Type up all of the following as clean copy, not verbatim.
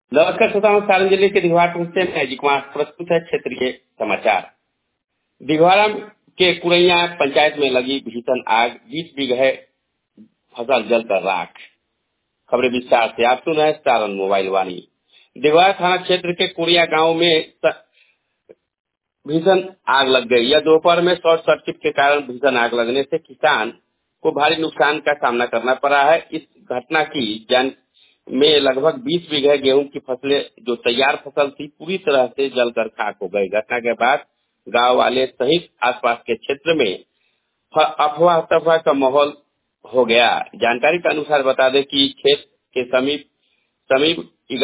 नमस्कार श्रोताओं, सारण जिले के दिघवाड़ा से मैं अजय कुमार प्रस्तुत है क्षेत्रीय समाचार। दिघवाड़ा के कुरैया पंचायत में लगी भीषण आग, 20 बीघे फसल जलकर राख। खबरें विस्तार से, आप सुन रहे हैं सारण मोबाइल वाणी। दिघवाड़ा थाना क्षेत्र के कुरैया गांव में भीषण आग लग गई। यह दोपहर में शॉर्ट सर्किट के कारण भीषण आग लगने से किसान को भारी नुकसान का सामना करना पड़ा है। इस घटना की जान में लगभग 20 बीघे गेहूं की फसलें, जो तैयार फसल थी, पूरी तरह से जलकर खाक हो गई। घटना के बाद गांव वाले सहित आसपास के क्षेत्र में अफवाह तफवाह का माहौल हो गया। जानकारी के अनुसार बता दें कि खेत के समीप समीप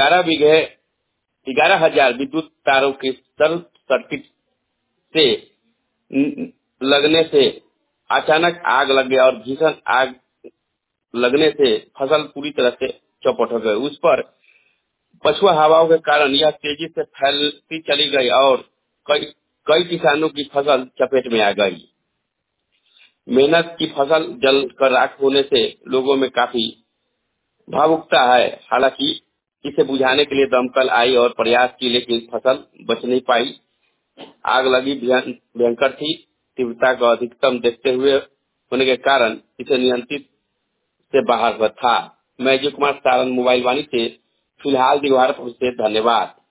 11,000 विद्युत तारों के शॉर्ट सर्किट से लगने से अचानक आग लग गया और भीषण आग लगने से फसल पूरी तरह से चौपट हो गई। उस पर पछुआ हवाओं के कारण यह तेजी से फैलती चली गई और कई कई किसानों की फसल चपेट में आ गई। मेहनत की फसल जल कर राख होने से लोगों में काफी भावुकता है। हालांकि इसे बुझाने के लिए दमकल आई और प्रयास की, लेकिन फसल बच नहीं पाई। आग लगी भयंकर थी। तीव्रता को अधिकतम देखते हुए होने के कारण इसे नियंत्रित से बाहर था। मैं अजय कुमार, सारण मोबाइल वाणी से फिलहाल दिघवाड़ा से। धन्यवाद।